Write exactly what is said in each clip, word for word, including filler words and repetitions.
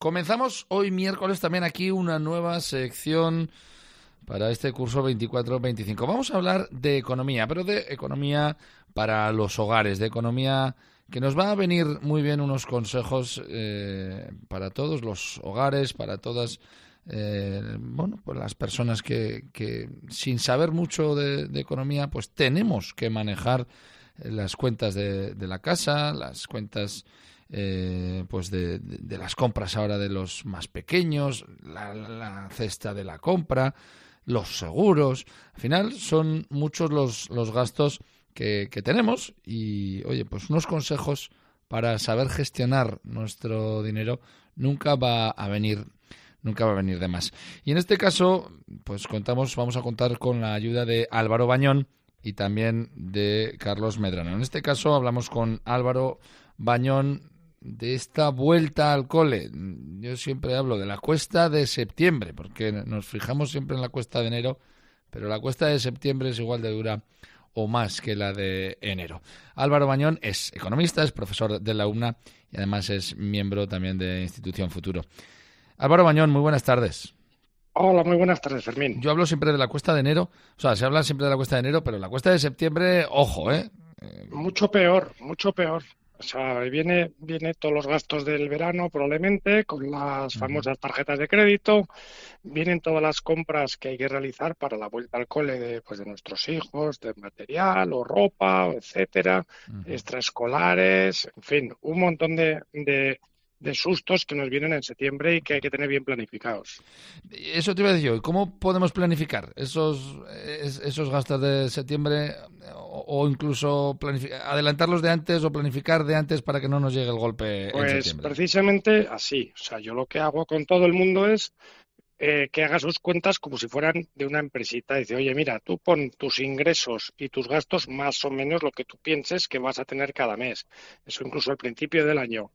Comenzamos hoy miércoles también aquí una nueva sección para este curso veinticuatro veinticinco. Vamos a hablar de economía, pero de economía para los hogares, de economía que nos va a venir muy bien unos consejos eh, para todos los hogares, para todas eh, bueno, pues las personas que, que sin saber mucho de, de economía, pues tenemos que manejar las cuentas de, de la casa, las cuentas eh, pues de, de, de las compras ahora de los más pequeños, la, la cesta de la compra, los seguros. Al final son muchos los, los gastos que, que tenemos y, oye, pues unos consejos para saber gestionar nuestro dinero nunca va a venir nunca va a venir de más. Y en este caso, pues contamos, vamos a contar con la ayuda de Álvaro Bañón y también de Carlos Medrano. En este caso hablamos con Álvaro Bañón de esta vuelta al cole. Yo siempre hablo de la cuesta de septiembre, porque nos fijamos siempre en la cuesta de enero, pero la cuesta de septiembre es igual de dura o más que la de enero. Álvaro Bañón es economista, es profesor de la U N A y además es miembro también de Institución Futuro. Álvaro Bañón, muy buenas tardes. Hola, muy buenas tardes, Fermín. Yo hablo siempre de la cuesta de enero, o sea, se habla siempre de la cuesta de enero, pero la cuesta de septiembre, ojo, ¿eh? Mucho peor, mucho peor. O sea, viene, viene todos los gastos del verano probablemente, con las famosas tarjetas de crédito, vienen todas las compras que hay que realizar para la vuelta al cole de, pues, de nuestros hijos, de material o ropa, etcétera, Uh-huh. extraescolares, en fin, un montón de, de, de sustos que nos vienen en septiembre y que hay que tener bien planificados. Eso te iba a decir yo. ¿Cómo podemos planificar esos, esos gastos de septiembre o, o incluso adelantarlos de antes o planificar de antes para que no nos llegue el golpe pues en septiembre? Pues precisamente así. O sea, yo lo que hago con todo el mundo es Eh, que haga sus cuentas como si fueran de una empresita. Dice, oye, mira, tú pon tus ingresos y tus gastos más o menos lo que tú pienses que vas a tener cada mes. Eso incluso al principio del año.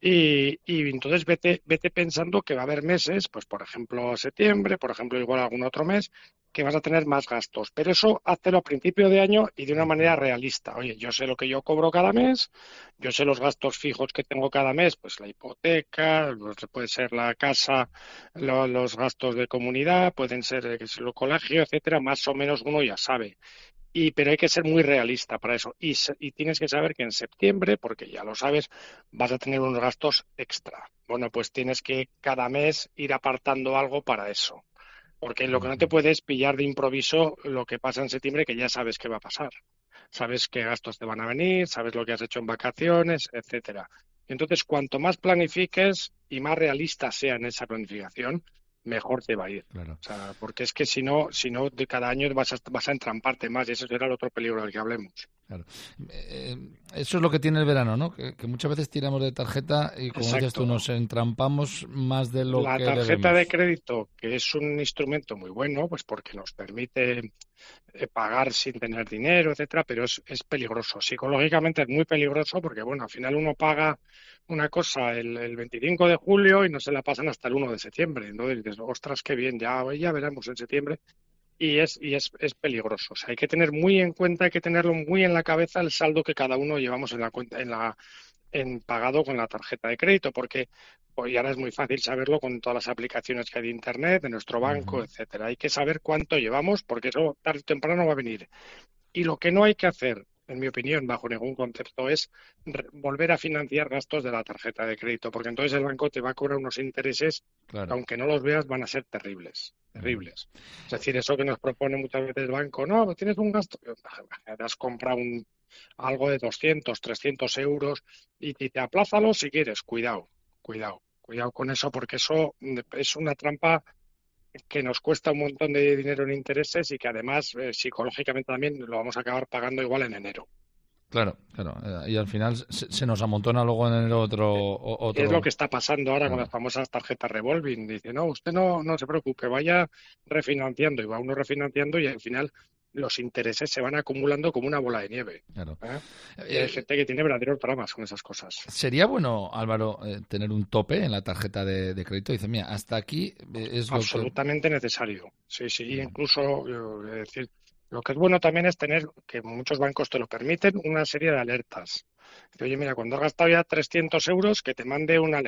Y, y entonces vete, vete pensando que va a haber meses, pues por ejemplo septiembre, por ejemplo igual algún otro mes, que vas a tener más gastos. Pero eso hazlo a principio de año y de una manera realista. Oye, yo sé lo que yo cobro cada mes, yo sé los gastos fijos que tengo cada mes, pues la hipoteca, puede ser la casa, lo, los gastos de comunidad, pueden ser eh, el colegio, etcétera, más o menos uno ya sabe. Y, pero hay que ser muy realista para eso. Y, y tienes que saber que en septiembre, porque ya lo sabes, vas a tener unos gastos extra. Bueno, pues tienes que cada mes ir apartando algo para eso. Porque lo que no te puedes pillar de improviso lo que pasa en septiembre, que ya sabes qué va a pasar. Sabes qué gastos te van a venir, sabes lo que has hecho en vacaciones, etcétera. Entonces, cuanto más planifiques y más realista sea en esa planificación, mejor te va a ir. Claro. O sea, porque es que si no, si no de cada año vas a, vas a entramparte más y eso será el otro peligro del que hablemos. Claro. Eh, eso es lo que tiene el verano, ¿no? Que, que muchas veces tiramos de tarjeta y, como Exacto. dices tú, nos entrampamos más de lo La que tarjeta debemos. de crédito, que es un instrumento muy bueno, pues porque nos permite eh, pagar sin tener dinero, etcétera, pero es, es peligroso. Psicológicamente es muy peligroso porque, bueno, al final uno paga una cosa el, el veinticinco de julio y no se la pasan hasta el uno de septiembre. Entonces dices, ostras, qué bien, ya, ya veremos en septiembre. Y es, y es, es peligroso. O sea, hay que tener muy en cuenta, hay que tenerlo muy en la cabeza el saldo que cada uno llevamos en la cuenta, en la en pagado con la tarjeta de crédito, porque hoy ahora es muy fácil saberlo con todas las aplicaciones que hay de internet, de nuestro banco, uh-huh. etcétera. Hay que saber cuánto llevamos, porque eso tarde o temprano va a venir. Y lo que no hay que hacer, en mi opinión, bajo ningún concepto, es volver a financiar gastos de la tarjeta de crédito, porque entonces el banco te va a cobrar unos intereses Claro. que, aunque no los veas, van a ser terribles, terribles. Uh-huh. Es decir, eso que nos propone muchas veces el banco, no, pues tienes un gasto, te has comprado un algo de doscientos, trescientos euros y, y te aplázalo si quieres. Cuidado, cuidado, cuidado con eso, porque eso es una trampa que nos cuesta un montón de dinero en intereses y que además eh, psicológicamente también lo vamos a acabar pagando igual en enero. Claro, claro. Y al final se, se nos amontona luego en enero otro, otro... Es lo que está pasando ahora, claro, con las famosas tarjetas revolving. Dice, no, usted no, no se preocupe, vaya refinanciando. Y va uno refinanciando y al final los intereses se van acumulando como una bola de nieve. Claro. ¿Eh? Y hay gente que tiene verdaderos dramas con esas cosas. ¿Sería bueno, Álvaro, eh, tener un tope en la tarjeta de, de crédito? Dice, mira, hasta aquí es lo absolutamente que... necesario. Sí, sí. Y incluso, yo, es decir, lo que es bueno también es tener, que muchos bancos te lo permiten, una serie de alertas. Dice, oye, mira, cuando has gastado ya trescientos euros, que te mande una alerta.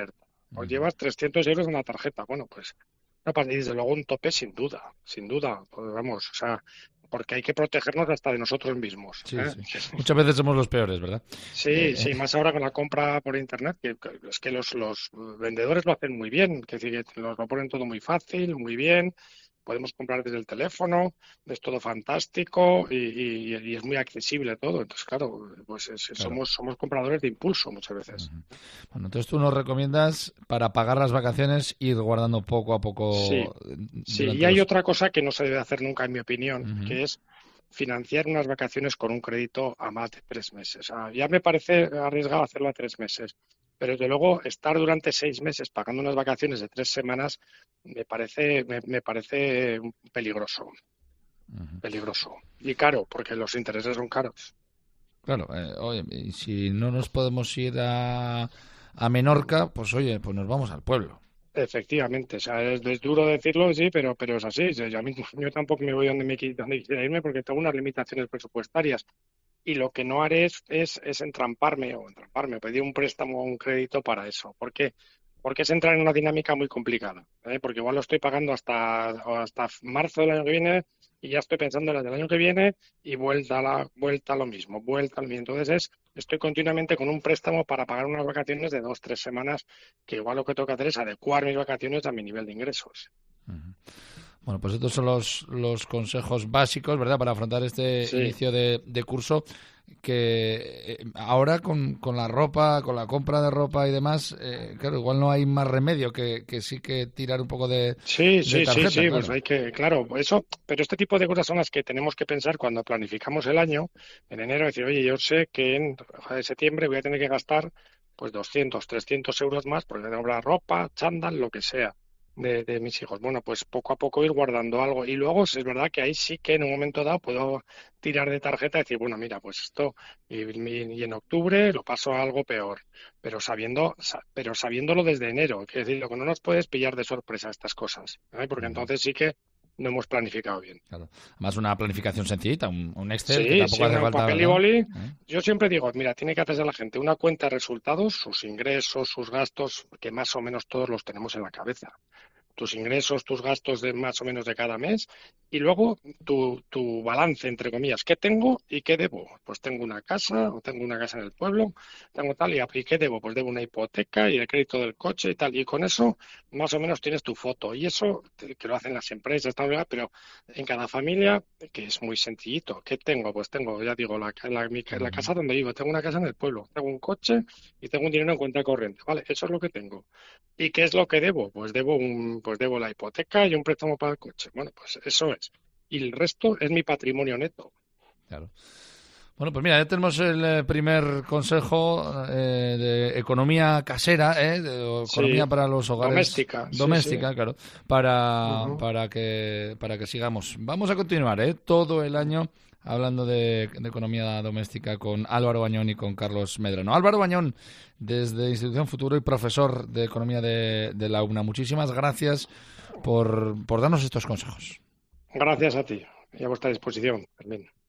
Os llevas trescientos euros en la tarjeta. Bueno, pues, no pasa, y desde luego un tope sin duda, sin duda. Pues vamos, o sea, porque hay que protegernos hasta de nosotros mismos. Sí, ¿eh? sí. Muchas veces somos los peores, ¿verdad? Sí, Eh, sí, más ahora con la compra por internet, que, que es que los, los vendedores lo hacen muy bien, que decir, que nos lo ponen todo muy fácil, muy bien. Podemos comprar desde el teléfono, es todo fantástico y, y- y es muy accesible todo. Entonces, claro, pues es- claro. somos, somos compradores de impulso muchas veces. Ujú. Bueno, entonces tú nos recomiendas para pagar las vacaciones ir guardando poco a Sí, poco eh, sí. Y durante hay los... otra cosa que no se debe hacer nunca, en mi opinión, Ujú. que es financiar unas vacaciones con un crédito a más de tres meses. Ah, ya me parece arriesgado hacerlo a tres meses, pero desde luego estar durante seis meses pagando unas vacaciones de tres semanas me parece, me, me parece peligroso, Ujú. peligroso. Y caro, porque los intereses son caros. Claro, eh, oye, y si no nos podemos ir a, a Menorca, pues oye, pues nos vamos al pueblo. Efectivamente, o sea, es, es duro decirlo, sí, pero, pero es así. O sea, yo, a mí- yo tampoco me voy donde me qui- donde quisiera irme porque tengo unas limitaciones presupuestarias. Y lo que no haré es, es, es entramparme o entramparme, pedir un préstamo o un crédito para eso. ¿Por qué? Porque es entrar en una dinámica muy complicada, ¿eh? Porque igual lo estoy pagando hasta, o hasta marzo del año que viene y ya estoy pensando en el del año que viene y vuelta a la, vuelta a lo mismo, vuelta a lo mismo. Entonces es, estoy continuamente con un préstamo para pagar unas vacaciones de dos, tres semanas, que igual lo que tengo que hacer es adecuar mis vacaciones a mi nivel de ingresos. Ujú. Bueno, pues estos son los, los consejos básicos, ¿verdad?, para afrontar este Sí. inicio de, de curso que eh, ahora con, con la ropa, con la compra de ropa y demás, eh, claro, igual no hay más remedio que, que sí que tirar un poco de, Sí, de sí, sí, tarjeta, sí, pues claro. hay que, claro, eso, pero este tipo de cosas son las que tenemos que pensar cuando planificamos el año, en enero, decir, oye, yo sé que en joder, septiembre voy a tener que gastar pues doscientos, trescientos euros más porque tengo que comprar ropa, chándal, lo que sea de, de mis hijos. Bueno, pues poco a poco ir guardando algo y luego es verdad que ahí sí que en un momento dado puedo tirar de tarjeta y decir, bueno, mira, pues esto y, y en octubre lo paso a algo peor, pero sabiendo, sa- pero sabiéndolo desde enero. Quiero decir, lo que no nos puedes pillar de sorpresa estas cosas, ¿eh? Porque Ujú. entonces sí que no hemos planificado bien. Claro. Además, una planificación sencillita, un, un Excel que Sí, tampoco sí, hace un falta, papel y ¿verdad? boli. ¿Eh? Yo siempre digo, mira, tiene que hacerse la gente una cuenta de resultados, sus ingresos, sus gastos, que más o menos todos los tenemos en la cabeza. Tus ingresos, tus gastos de más o menos de cada mes y luego tu, tu balance, entre comillas, ¿qué tengo y qué debo? Pues tengo una casa o tengo una casa en el pueblo, tengo tal y, ¿y qué debo? Pues debo una hipoteca y el crédito del coche y tal. Y con eso más o menos tienes tu foto y eso te- que lo hacen las empresas, tal, ¿verdad? Pero en cada familia, que es muy sencillito, ¿qué tengo? Pues tengo, ya digo, la, la, mi ca- la Ujú. casa donde vivo, tengo una casa en el pueblo, tengo un coche y tengo un dinero en cuenta corriente, ¿vale? Eso es lo que tengo. ¿Y qué es lo que debo? Pues debo un, pues debo la hipoteca y un préstamo para el coche. Bueno, pues eso es. Y el resto es mi patrimonio neto. Claro. Bueno, pues mira, ya tenemos el eh, primer consejo eh, de economía casera, ¿eh? De o Sí, economía para los hogares doméstica, sí, sí. doméstica, claro, para, Ujú. para que para que sigamos. Vamos a continuar, ¿eh? Todo el año hablando de, de economía doméstica con Álvaro Bañón y con Carlos Medrano. Álvaro Bañón, desde Institución Futuro y profesor de economía de, de la UNA. Muchísimas gracias por, por darnos estos consejos. Gracias a ti y a vuestra disposición, Fermín.